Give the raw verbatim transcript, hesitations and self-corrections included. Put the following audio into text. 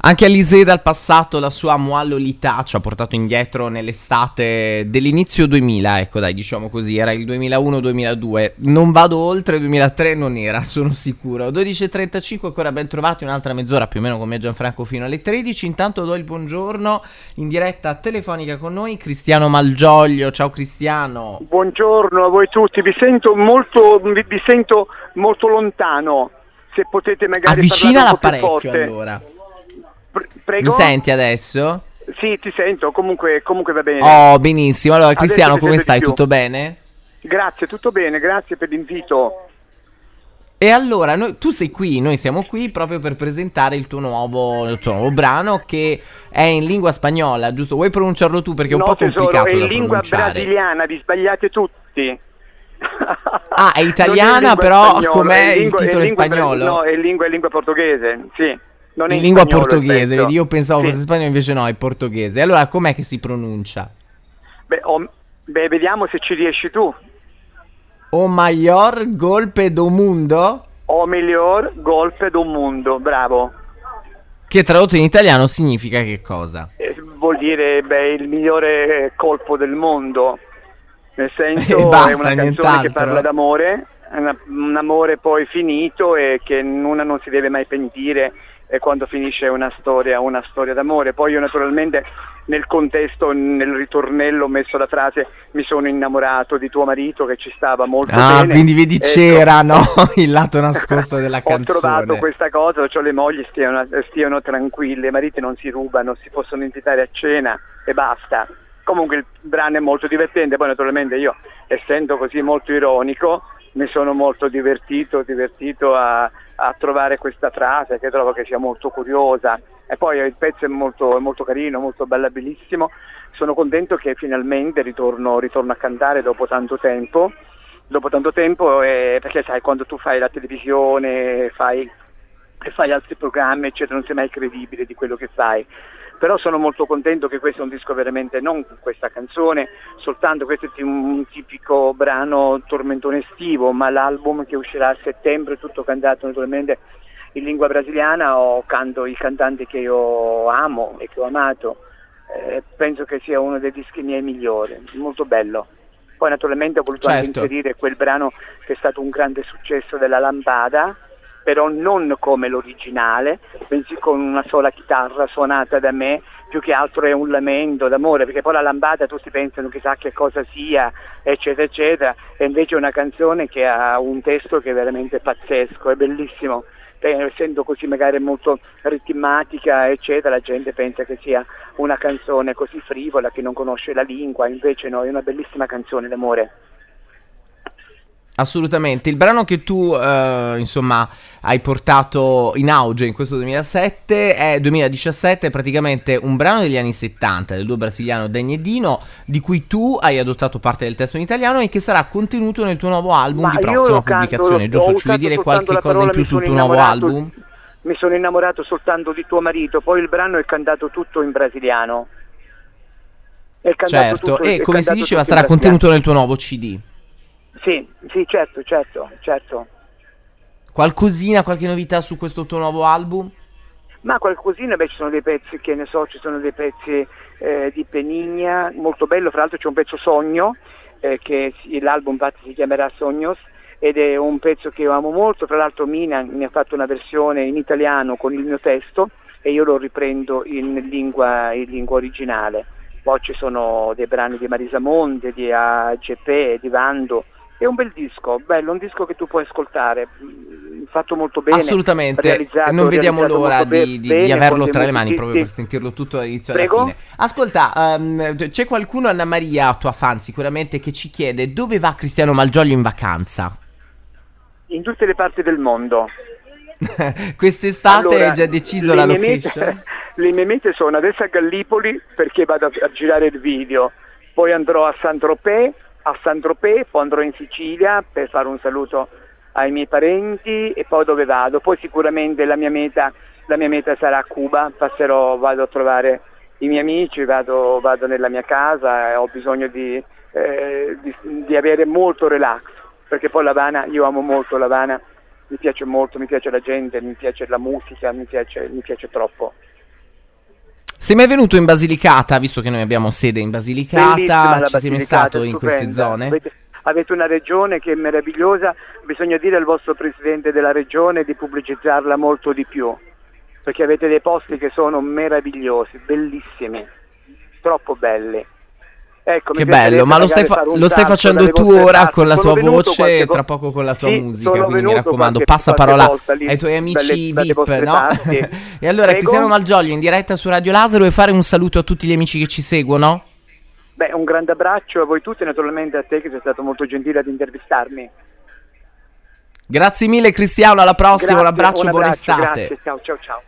Anche Alizée dal passato, la sua Moi Lolita ci ha portato indietro nell'estate dell'inizio duemila, ecco dai, diciamo così, era il duemilauno duemiladue, non vado oltre, duemilatré non era, sono sicuro. dodici e trentacinque, ancora ben trovati, un'altra mezz'ora più o meno con me Gianfranco fino alle tredici, intanto do il buongiorno in diretta telefonica con noi Cristiano Malgioglio. Ciao Cristiano. Buongiorno a voi tutti, vi sento molto, vi, vi sento molto lontano, se potete magari avvicina parlare un po' più l'apparecchio forte. allora. Prego? Mi senti adesso? Sì, ti sento, comunque, comunque va bene. Oh, benissimo. Allora, Adesso Cristiano, ti come sento di stai? più. Tutto bene? Grazie, tutto bene, grazie per l'invito. E allora, noi, tu sei qui, noi siamo qui proprio per presentare il tuo nuovo, il tuo nuovo brano che è in lingua spagnola, giusto? Vuoi pronunciarlo tu perché è un No, po' tesoro, complicato è in da lingua pronunciare. brasiliana, vi sbagliate tutti. Ah, è Non italiana, lingua però spagnola, com'è è il lingua- titolo è in lingua- spagnolo? No, è lingua, è lingua portoghese, sì. Non è In in lingua spagnolo il portoghese, pezzo. vedi? Io pensavo Sì. fosse spagnolo, invece no, è portoghese. Allora, com'è che si pronuncia? Beh, oh, beh, vediamo se ci riesci tu. O maior golpe do mundo? O miglior golpe do mundo, bravo. Che tradotto in italiano significa che cosa? Eh, vuol dire, beh, il migliore colpo del mondo. Nel senso, E basta, è una canzone nient'altro. che parla d'amore, è una- un amore poi finito e che una non si deve mai pentire eh, quando finisce una storia, una storia d'amore. Poi io naturalmente nel contesto, nel ritornello ho messo la frase mi sono innamorato di tuo marito, che ci stava molto Ah, bene. quindi vedi Ecco. c'era, no? Il lato nascosto della Ho canzone. trovato questa cosa, cioè le mogli stiano, stiano tranquille, i mariti non si rubano, si possono invitare a cena e basta. Comunque il brano è molto divertente, poi naturalmente io, essendo così molto ironico, mi sono molto divertito, divertito a, a trovare questa frase che trovo che sia molto curiosa. E poi il pezzo è molto, è molto carino, molto bellabilissimo. Sono contento che finalmente ritorno, ritorno a cantare dopo tanto tempo. Dopo tanto tempo, eh, perché sai, quando tu fai la televisione, fai, e fai altri programmi, eccetera, non sei mai credibile di quello che fai. Però sono molto contento che questo è un disco veramente, non questa canzone, soltanto questo è un tipico brano tormentone estivo, ma l'album che uscirà a settembre, tutto cantato naturalmente in lingua brasiliana, o canto i cantanti che io amo e che ho amato. Eh, penso che sia uno dei dischi miei migliori, molto bello. Poi naturalmente ho voluto anche Certo. inserire quel brano che è stato un grande successo della Lambada, però non come l'originale, bensì con una sola chitarra suonata da me, più che altro è un lamento d'amore, perché poi la Lambada tutti pensano chissà che cosa sia, eccetera, eccetera, e invece è una canzone che ha un testo che è veramente pazzesco, è bellissimo. Eh, essendo così magari molto ritmatica, eccetera, la gente pensa che sia una canzone così frivola che non conosce la lingua, invece no, è una bellissima canzone d'amore. Assolutamente, il brano che tu eh, insomma hai portato in auge in questo duemilasette è duemiladiciassette, è praticamente un brano degli anni settanta del duo brasiliano Degni e Dino, di cui tu hai adottato parte del testo in italiano e che sarà contenuto nel tuo nuovo album Ma di io prossima lo canto, pubblicazione, ho giusto? Ci vuoi usato dire soltanto qualche la cosa in parola, più mi sul sono tuo nuovo innamorato- album? Mi sono innamorato soltanto di tuo marito, poi il brano è cantato tutto in brasiliano. È cantato Certo, tutto- e è come si cantato diceva tutto in sarà brasiliano. contenuto nel tuo nuovo C D. Sì, sì, certo, certo, certo. Qualcosina, qualche novità su questo tuo nuovo album? Ma qualcosina, beh, ci sono dei pezzi, che ne so, ci sono dei pezzi eh, di Peninha, molto bello, fra l'altro c'è un pezzo Sogno, eh, che si- l'album infatti si chiamerà Sognos, ed è un pezzo che io amo molto, fra l'altro Mina mi ha fatto una versione in italiano con il mio testo e io lo riprendo in lingua, in lingua originale. Poi ci sono dei brani di Marisa Monte, di A G P, di Vando. È un bel disco, bello, un disco che tu puoi ascoltare, mm, fatto molto bene. Assolutamente, realizzato- non vediamo realizzato l'ora molto be- di, di- bene, di averlo con dei tra le mani proprio per musicisti. sentirlo tutto dall'inizio Prego? alla fine. Ascolta, ehm, c'è qualcuno, Anna Maria, tua fan sicuramente, che ci chiede dove va Cristiano Malgioglio in vacanza? In tutte le parti del mondo. Quest'estate Allora, è già deciso le la mie location? mete- le mie mete sono adesso a Gallipoli perché vado a, a girare il video, poi andrò a Saint-Tropez, a Saint-Tropez, poi andrò in Sicilia per fare un saluto ai miei parenti e poi dove vado? Poi sicuramente la mia meta, la mia meta sarà a Cuba, passerò, vado a trovare i miei amici, vado, vado nella mia casa e ho bisogno di, eh, di, di avere molto relax, perché poi l'Havana, io amo molto l'Havana, mi piace molto, mi piace la gente, mi piace la musica, mi piace, mi piace troppo. Sei mai venuto in Basilicata, visto che noi abbiamo sede in Bellissima Basilicata? la Ci sei mai Basilicata, stato in queste stupenda. zone? Avete, avete una regione che è meravigliosa, bisogna dire al vostro presidente della regione di pubblicizzarla molto di più, perché avete dei posti che sono meravigliosi, bellissimi, troppo belli. Ecco, Che bello, ma lo stai, fa- lo stai facendo tu ora con la tua voce e tra poco con la tua sì, musica, quindi mi raccomando, qualche, passa qualche parola lì, ai tuoi amici dalle, V I P, dalle no? E allora, Prego? Cristiano Malgioglio in diretta su Radio Lazzaro, e fare un saluto a tutti gli amici che ci seguono? Beh, un grande abbraccio a voi tutti e naturalmente a te che sei stato molto gentile ad intervistarmi. Grazie mille Cristiano, alla prossima, Grazie, un abbraccio, un buona abbraccio, estate. grazie, ciao ciao ciao.